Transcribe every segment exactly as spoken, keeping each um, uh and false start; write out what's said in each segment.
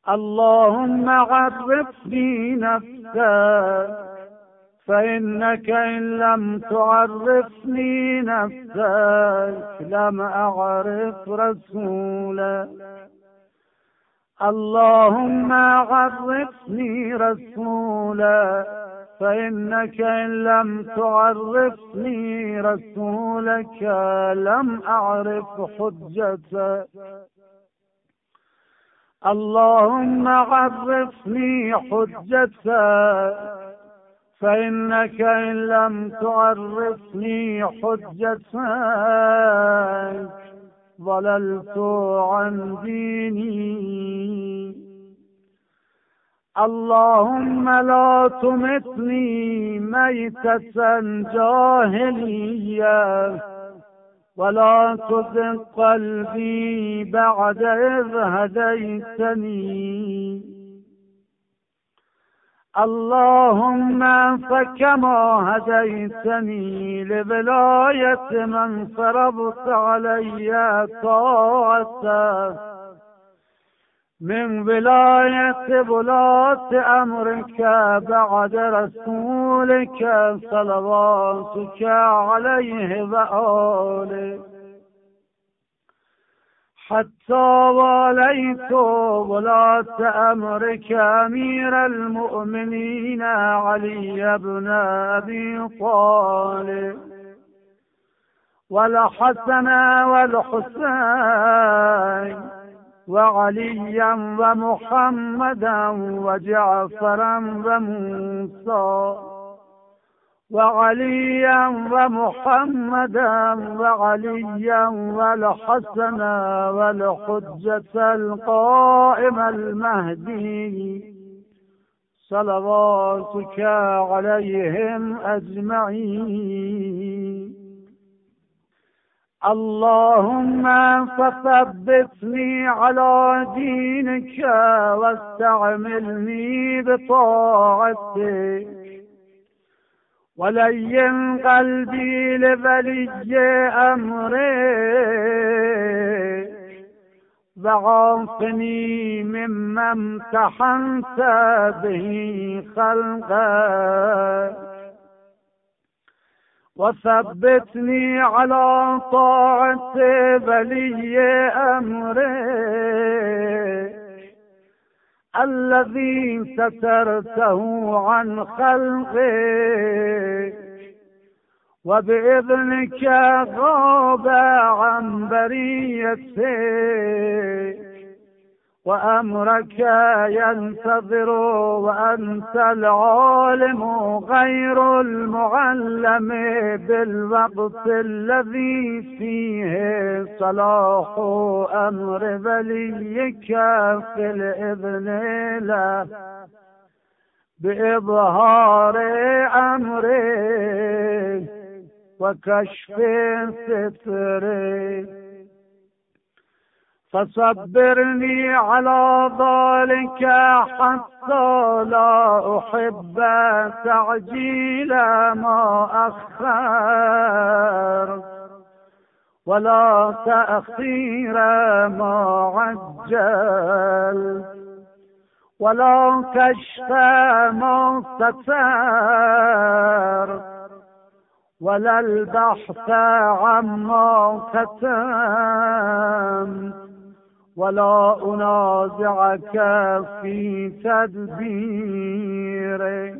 اللهم عرفني نفسك، فإنك إن لم تعرفني نفسك لم أعرف رسولك. اللهم عرفني رسولك، فإنك إن لم تعرفني رسولك لم أعرف حجتك. اللهم عرفني حجتك، فإنك إن لم تعرفني حجتك ضللت عن ديني. اللهم لا تمتني ميتة جاهلية، ولا تزغ قلبي بعد إذ هديتني. اللهم فكما هديتني لولاية من فرضت علي طاعته من ولاية ولاة أمرك بعد رسولك صلواتك عليه وآله، حتى واليت ولاة أمرك أمير المؤمنين علي بن أبي طالب، والحسن والحسين، وعليا ومحمدا وجعفرا وموسى، وعليا ومحمدا وعليا والحسن والحجة القائم المهدي صلواتك عليهم أجمعين. اللهم فثبتني على دينك واستعملني بطاعتك، ولين قلبي لولي أمرك، وعافني مما امتحنت به خلقك، وثبتني على طاعة ولي أمرك الذي سترته عن خلقك، وبإذنك غاب عن بريتك، وأمرك ينتظر وأنت العالم غير المعلم بالوقت الذي فيه صلاح أمر وليك في الإذن له بإظهار أمره وكشف ستره. فصبرني على ذلك حتى لا أحب تعجيل ما أخر، ولا تأخير ما عجل، ولا كشف ما ستر، ولا البحث عما كتم، ولا أنازعك في تدبيرك،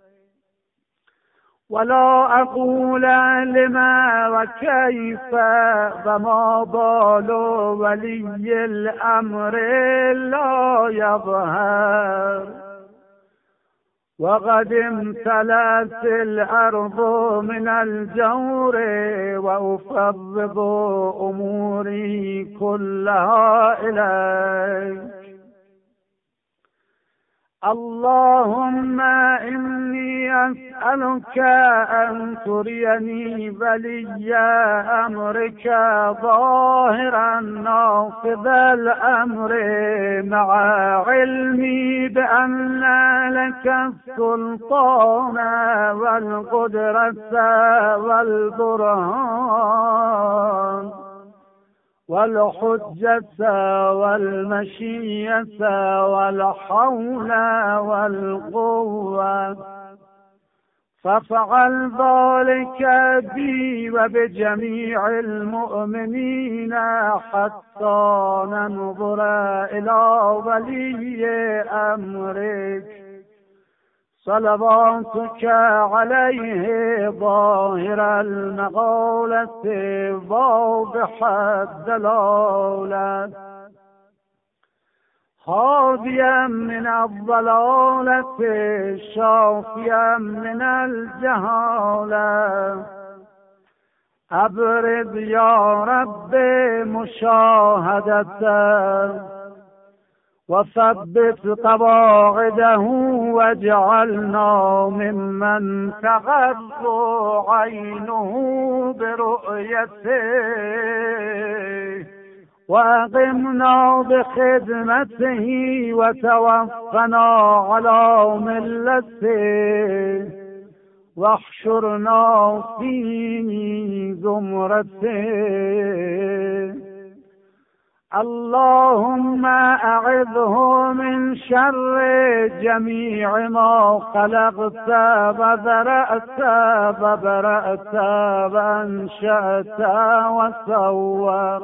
ولا أقول لما وكيف وما بال ولي الأمر لا يظهر. وقد امتلأت الأرض من الجور وأفوض أموري كلها إليك. اللهم إني أسألك أن تريني ولي أمرك ظاهرا نافذ الأمر مع علمي بأن لك السلطان والقدرة والبرهان، والحجة والمشية والحول والقوة، فافعل ذلك بي وبجميع المؤمنين حتى ننظر إلى ولي أمرك صلواتك عليه ظاهر المقالة واضح الدلالة، هاديا من الضلالة شافيا من الجهالة. أبرد يا رب مشاهدته وثبت قواعده، واجعلنا ممن تغر عينه برؤيته، وأقمنا بخدمته وتوفنا على ملته، واحشرنا في زمرته. اللهم أعذه من شر جميع ما خلقت وذرأت وبرأت وأنشأت وصور،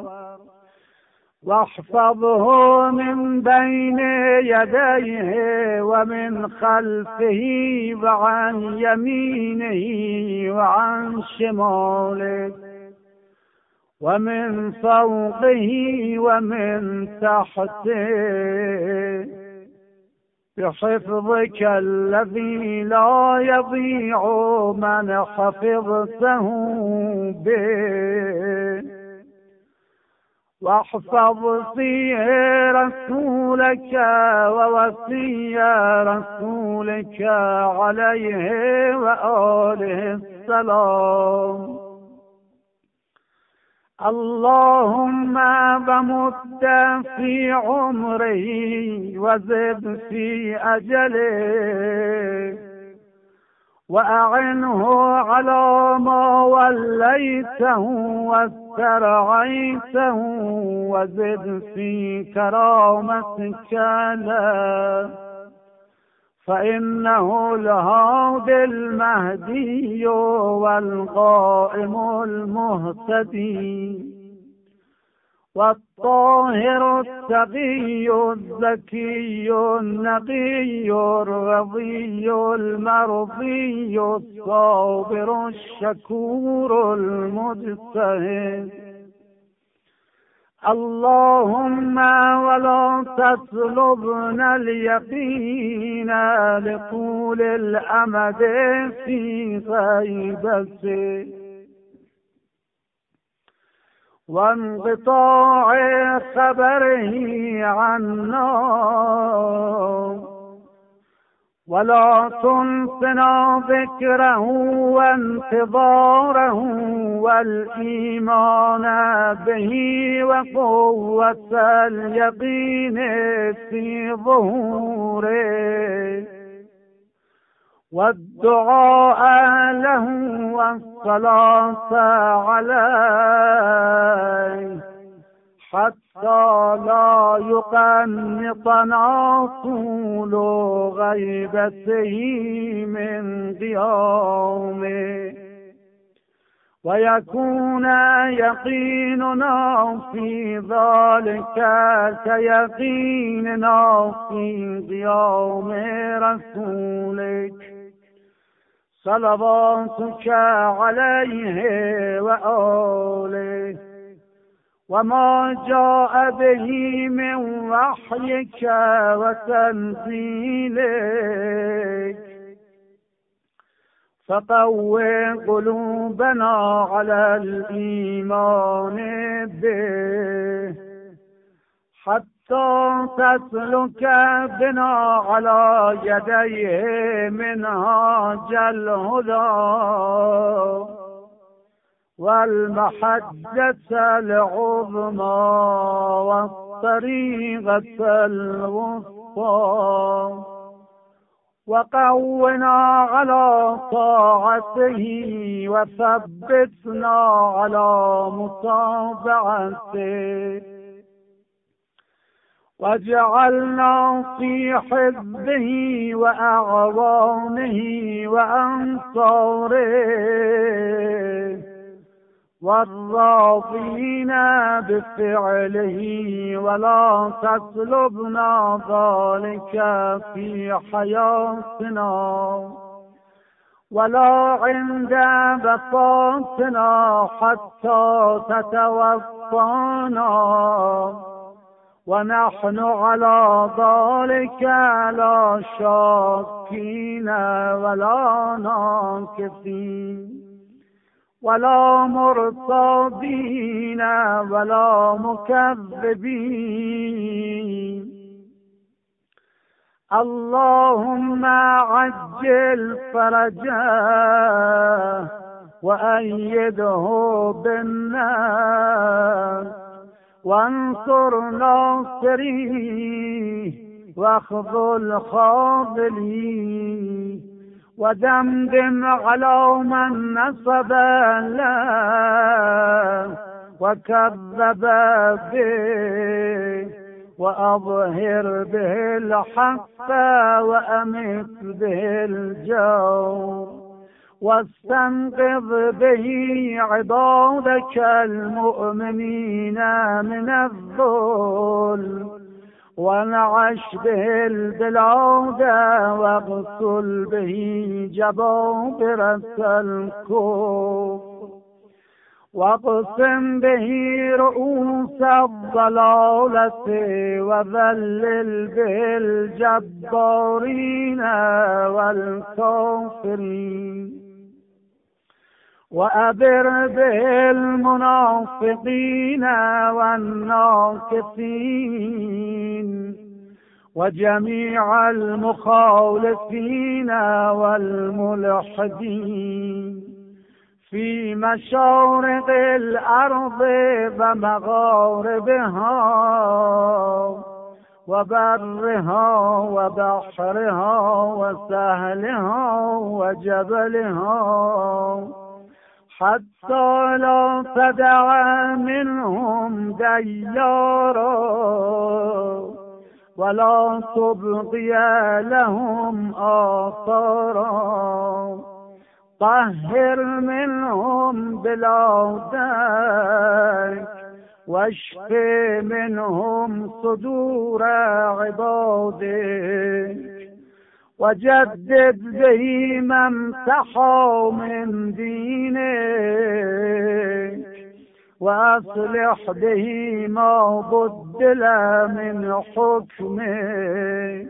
واحفظه من بين يديه ومن خلفه وعن يمينه وعن شماله ومن فوقه ومن تحته، بحفظك الذي لا يضيع من حفظته به. واحفظ فيه رسولك ووصي رسولك عليه وآله السلام. اللهم بمد في عمره وزد في أجله، وأعنه على ما وليته واسترعيته، وزد في كرامتك له، فإنه الهادي المهدي والقائم المهتدي، والطاهر التقي الزكي النقي الرضي المرضي الصابر الشكور المجتهد. اللهم ولا تطلبنا اليقين لطول الأمد في غيبته وانقطاع خبره عنا، ولا تنسنا ذكره وانتظاره والإيمان به وقوة اليقين في ظهوره، والدعاء له والصلاة عليه، حتى لا يقنطنا طول غيبته من قيامه، ويكون يقيننا في ذلك كيقيننا في قيام رسولك صلواتك عليه وآله. وما جاء به من وحيك وتنزيلك، فقوي قلوبنا على الإيمان به، حتى تسلك بنا على يديه منهاج الهدى والمحجة العظمى والطريقة الوسطى، وقونا على طاعته وثبتنا على متابعته، واجعلنا في حزبه وأعوانه وأنصاره والراضين بفعله، ولا تسلبنا ذلك في حياتنا ولا عند وفاتنا حتى تتوفانا ونحن على ذلك لا شاكين ولا ناكثين ولا مرتضين ولا مكذبين. اللهم عجل فرجه وأيده بالنار، وانصر ناصريه واخذل خاذليه، ودمدم على من نصب له وكذب به، وأظهر به الحق وأمت به الجور، واستنقذ به عبادك المؤمنين من الظلم، وانعش به البلاد واغسل به جبابرة الكفر، واقسم به رؤوس الضلالة، وذلل به الجبارين والكافرين، وأبر به المنافقين والناكثين وجميع المخالفين والملحدين في مشارق الأرض ومغاربها وبرها وبحرها وسهلها وجبلها، حتى لا تدع منهم ديارا ولا تبقي لهم آثارا. طهر منهم بلادك، واشف منهم صدور عبادك، وجدد به ما امسحوا من دينك، وأصلح به ما بدل من حكمك،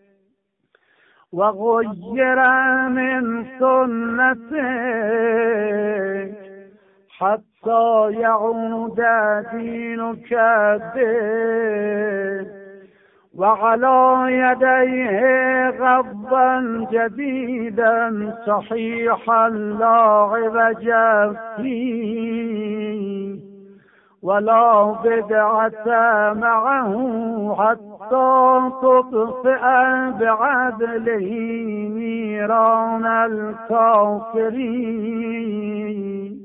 وغير من سنتك حتى يعود دينك به، وعلى يديه غضا جديدا صحيحا لا عوج فيه ولا بدعة معه، حتى تطفئ بعدله نيران الكافرين.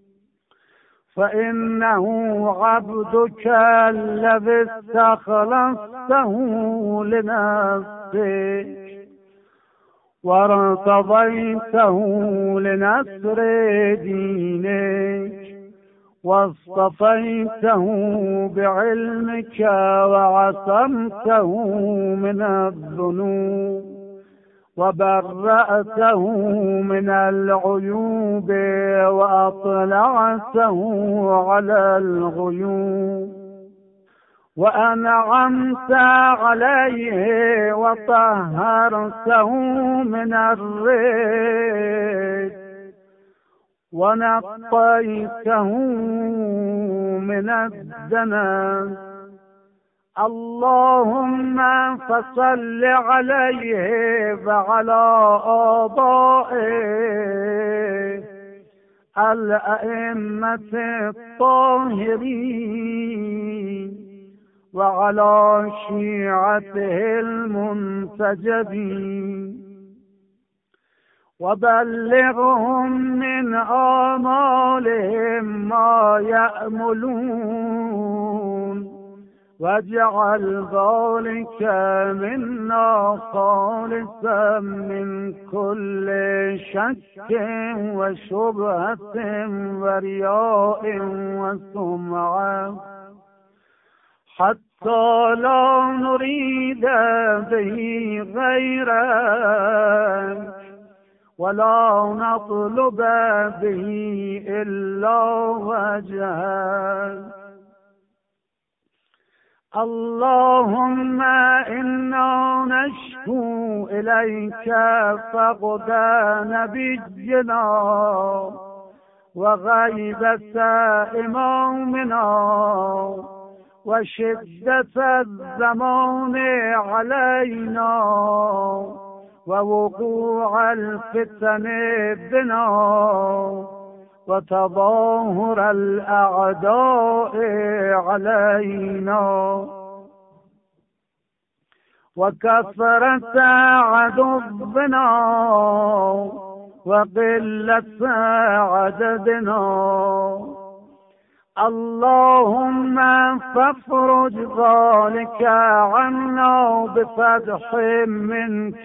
فإنه عبدك الذي استخلصته لنفسك وارتضيته لنصر دينك، واصطفيته بعلمك وعصمته من الذنوب، وبرأته من العيوب وأطلعته على الغيوب، وأنعمت عليه وطهرته من الريب، ونقيته من الذنب. اللهم فصل عليه وعلى آبائه الأئمة الطاهرين، وعلى شيعته المنتجبين، وبلغهم من آمالهم ما يأملون، واجعل ذلك منا خالصا من كل شك وشبهة ورياء وسمعة، حتى لا نريد به غيرك ولا نطلب به إلا وجهك. اللهم إنا نشكو إليك فقد نبينا وغيبة إمامنا وشدة الزمان علينا ووقوع الفتن بنا وتظاهر الأعداء علينا وكثرة عدونا وقلة عددنا. اللهم فافرج ذلك عنا بفتح منك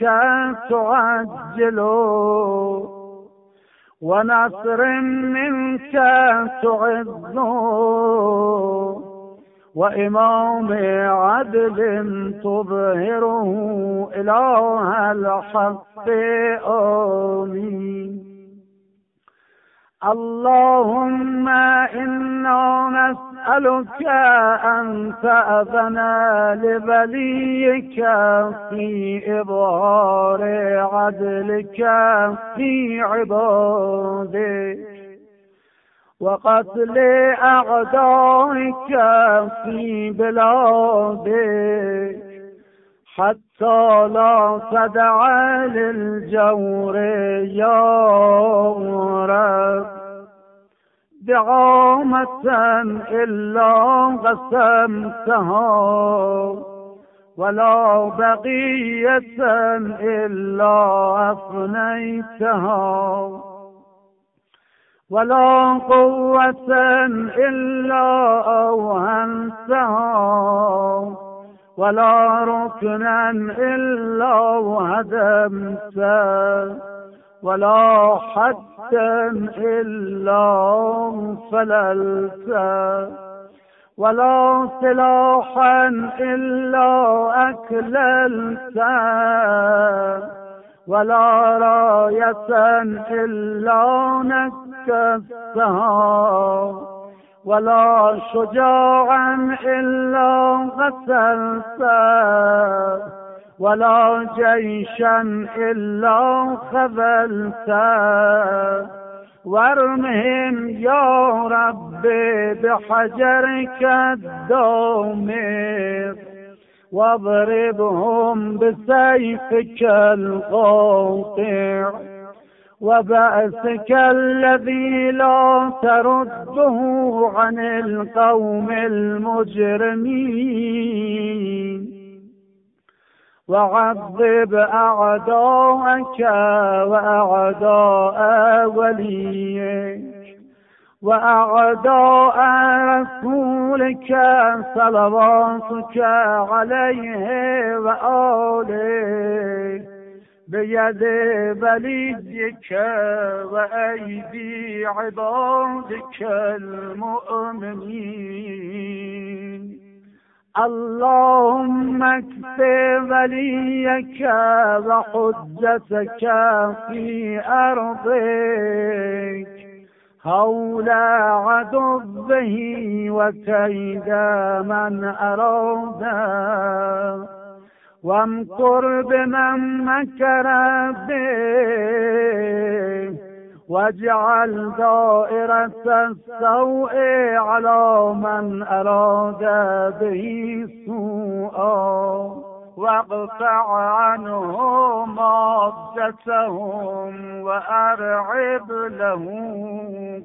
تعجله ونصر منك تعزه وإمام عدل تظهره إله الحق. آمين. اللهم إنا نسألك أن تأذن لوليك في إظهار عدلك في عبادك وقتل أعدائك في بلادك حتى لا تدع للجور يا رب دعامة إلا قسمتها ولا بقية إلا أفنيتها ولا قوة إلا أوهنتها ولا ركنا إلا هدمته ولا حدا إلا فللته ولا سلاحا إلا أكللته ولا راية إلا نكستها ولا شجاعا إلا غسلته ولا جيشا إلا خذلته وارمهم يا رب بحجرك الدامر واضربهم بسيفك القاطع وبأسك الذي لا ترده عن القوم المجرمين وعذب أعداءك وأعداء وليك وأعداء رسولك صلواتك عليه وآله بيد وليك وأيدي عبادك المؤمنين. اللهم اكفِ وليك وحجتك في أرضك هول عدوه وكيد من أراده وامكر بمن مكر به واجعل دائرة السوء على من أراد به سوءا واقطع عنهم مادتهم وأرعب لهم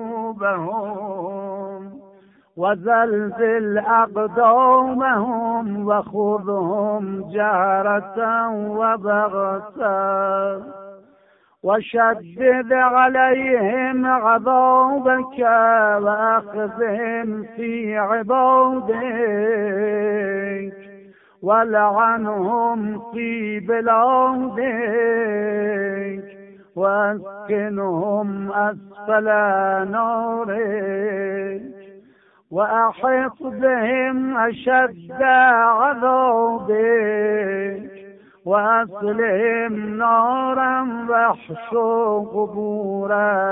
قلوبهم وزلزل أقدامهم وخذهم جهرة وبغتة وشدد عليهم عذابك وأخذهم في عبادك، ولعنهم في بلادك، واسكنهم أسفل نارك، وأحط بهم أشد عذابك، وأصلهم نارا واحشوا قبور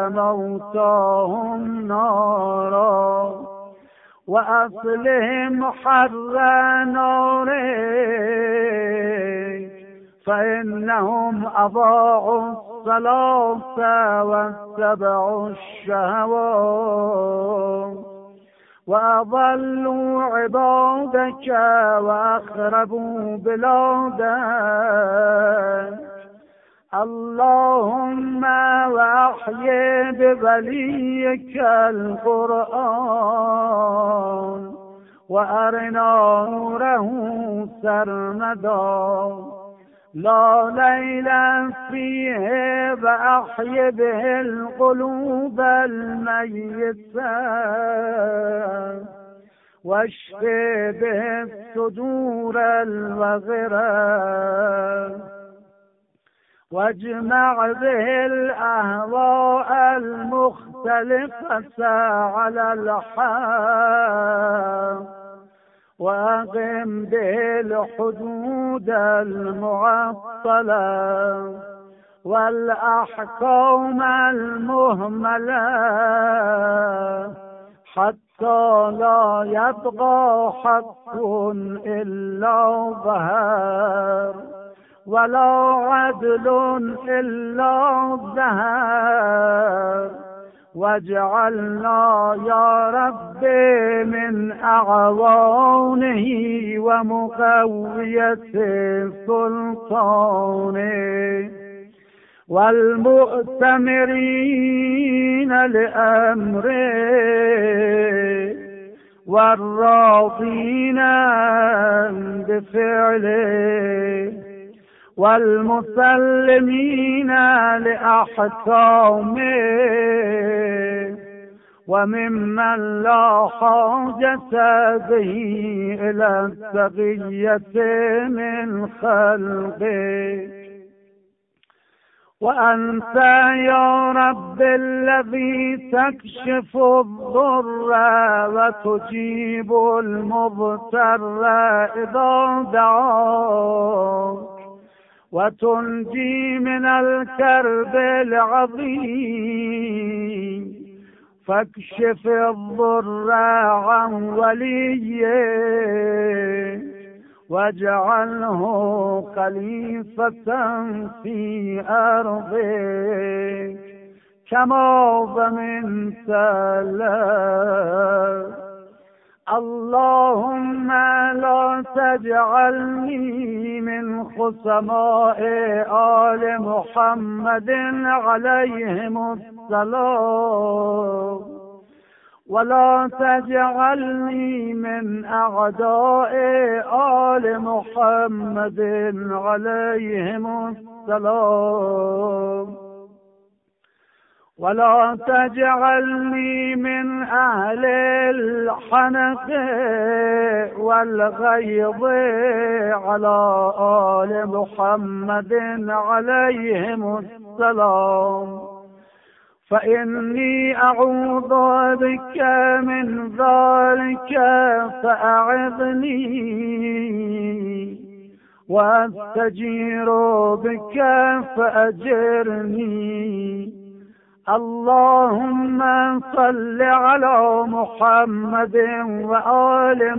موتاهم نارا، وأصلهم حر نارك، فإنهم أضاعوا الصلاة واتبعوا الشهوات، وأضلوا عبادك وأخربوا بلادك. اللهم وأحيي بوليك القرآن، وأرنا نوره سرمدا لا ليل فيه، وأحيي به القلوب الميتة، واشف به الصدور الوغرة، واجمع به الأهواء المختلفة على الحق، وأقم به الحدود المعطلة والأحكام المهملة، حتى لا يبقى حق إلا ظهر، ولا عدل إلا ظهر. واجعلنا يا رب من أعوانه ومقوية سلطانه، والمؤتمرين لأمره، والراضين بفعله، والمسلمين لأحكامه، وممن لا حاجة به إلى التقية من خلقه. وأنت يا رب الذي تكشف الضر وتجيب المضطر إذا دعاك، وتنجي من الكرب العظيم. فاكشف الضر عن وليه، واجعله خليفة في أرضك كما ضمنت له. اللهم لا تجعلني من خصماء آل محمد عليهم السلام، ولا تجعلني من أعداء آل محمد عليهم السلام، ولا تجعلني من أهل الحنق والغيظ على آل محمد عليهم السلام، فإني أعوذ بك من ذلك فأعذني، وأستجير بك فأجرني. اللهم صل على محمد وآل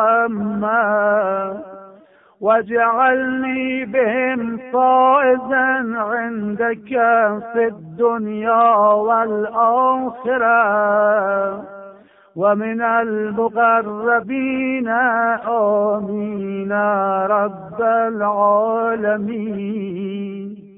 محمد، واجعلني بهم فائزا عندك في الدنيا والآخرة، ومن المقربين. آمين رب العالمين.